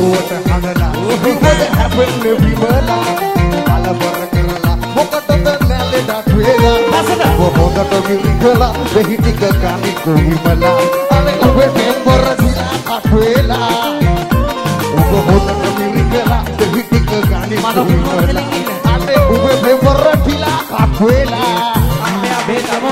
කුවට හදලා විපද හැපෙන්නේ විමලා බලබර කරලා මොකටද නැලෙඩක් වේලා හොඳට මිරිකලා දෙහි ටික කන්නේ කොවිමලා අනේ ඔබේ පෙම්බර දිලා කට් වේලා ඔබ හොඳට මිරිකලා දෙහි ටික කන්නේ කොවිමලා අනේ ඔබේ පෙම්බර දිලා කට් වේලා අම්මයා බේතම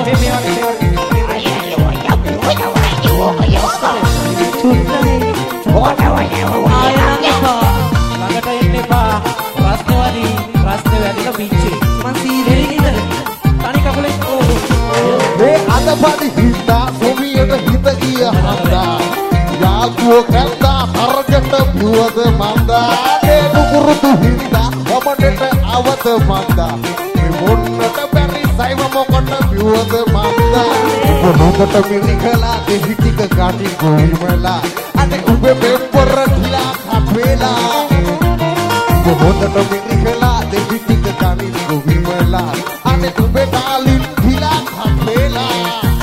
ළඟට එන්න එපා ප්‍රශ්නවලි ප්‍රශ්න වැඩිලා පිච්චේ මං සීරේ ඉඳලා තනි කකුලෙන් මේ අදපඩි හිතා සොවියට හිත ගිය හන්දා යාළුවෝ කැන්දා තරකට පියවද මන්දා ඒ කුරුතු හිතා ඔබට අවත මන්දා මේ මොන්නට බැරි සයිව මොකට පියවද මන්දා ඔබට මිරිකලා දෙහි ටික ගාටි ගොවිමලා අනේ ඔබේ පෙම්පර දිලා කපේලා ඔබට මිරිකලා දෙහි ටික ගාටි ගොවිමලා අනේ ඔබේ ඩාලින් දිලා කපේලා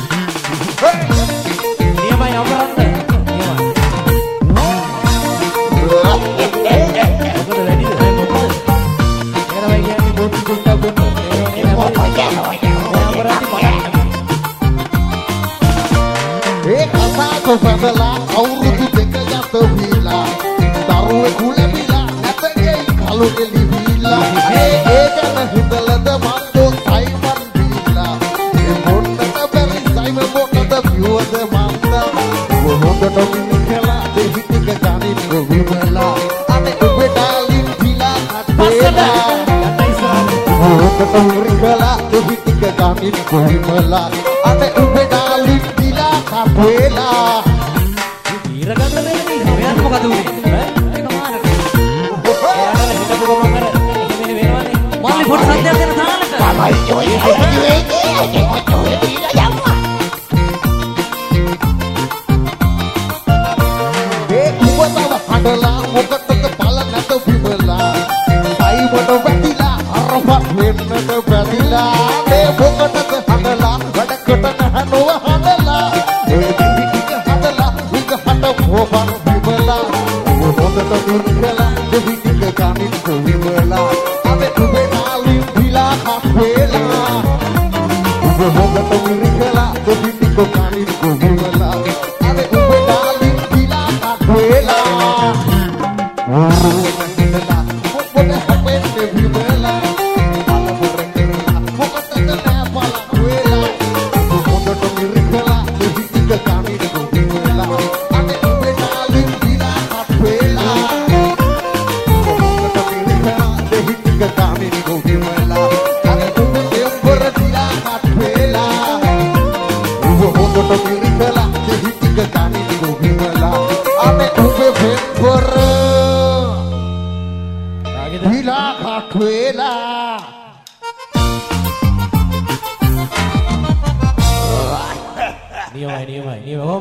නියමයි අවරන්න Fadala, aurutu deka jato vila, daruwe kule vila, natake kalu keli vila. Eka na hidala da mando Simon vila, monna da beri Simon monna da viewa da manda. Wohonda da minikela, dehi tika gani govimela, ane ube dalin vila katela. Wohonda da minikela, dehi tika gani govimela, ane ube dalin vila katela. මොකද උනේ ඈ ඒක මානක එයාලා හිතපු ගමන් අර එහෙම වෙනවනේ මල්ලි පොඩි සද්දයක් දෙන්න තාලට තමයි ජොයි හයිවේ ජොයි දීලා යම්මා ඒ උවතව හඩලා මොකටද බල නැත විමලා සයිමට වැටිලා අරපත් වෙන්නට බැරිලා මේ මොකටද හඩලා වැඩකට නැහනව හඩලා ඒ දිවික හඩලා විගහට පොබන් Hondata minikela, dehi tika kanin kovimela, ane ube nalin bila kakwela. Ube hondata minikela, dehi tika kanin kovimela, ane ube nalin bila kakwela. Uruwena hindela, mokone hapende vimela, ala morekela, mokatete nepala kwela. Ube hondata minikela, dehi tika kanin kovimela, ane ube nalin bila kakwela. නියමයි